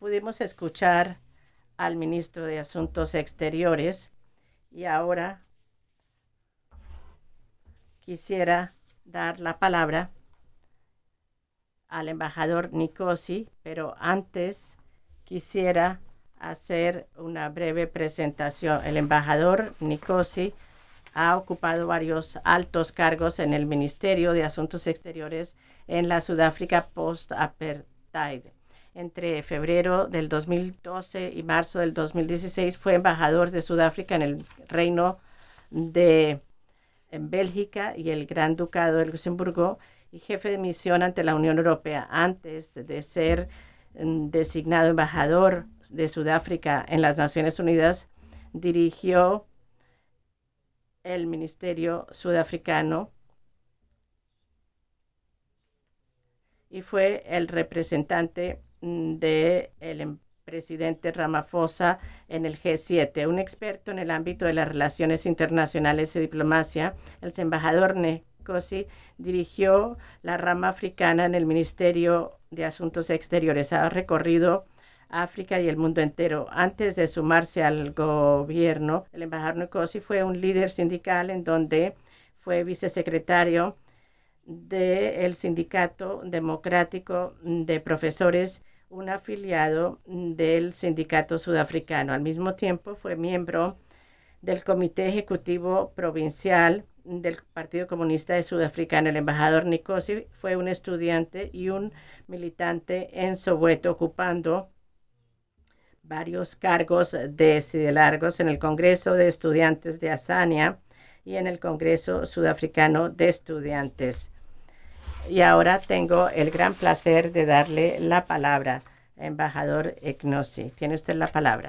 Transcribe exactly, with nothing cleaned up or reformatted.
pudimos escuchar al ministro de Asuntos Exteriores y ahora quisiera dar la palabra al embajador Nkosi, pero antes quisiera hacer una breve presentación. El embajador Nkosi ha ocupado varios altos cargos en el Ministerio de Asuntos Exteriores en la Sudáfrica post-apartheid. Entre febrero del dos mil doce y marzo del dos mil dieciséis fue embajador de Sudáfrica en el Reino de en Bélgica y el Gran Ducado de Luxemburgo y jefe de misión ante la Unión Europea. Antes de ser mm, designado embajador de Sudáfrica en las Naciones Unidas, dirigió el Ministerio Sudafricano y fue el representante mm, del presidente Ramaphosa en el G siete. Un experto en el ámbito de las relaciones internacionales y diplomacia, el embajador Nkosi dirigió la rama africana en el Ministerio de Asuntos Exteriores. Ha recorrido África y el mundo entero. Antes de sumarse al gobierno, el embajador Nkosi fue un líder sindical en donde fue vicesecretario del Sindicato Democrático de Profesores, un afiliado del Sindicato Sudafricano. Al mismo tiempo, fue miembro del Comité Ejecutivo Provincial del Partido Comunista de Sudafricano. El embajador Nkosi fue un estudiante y un militante en Soweto, ocupando varios cargos de largos en el Congreso de Estudiantes de Azania y en el Congreso Sudafricano de Estudiantes. Y ahora tengo el gran placer de darle la palabra, embajador Nkosi. Tiene usted la palabra.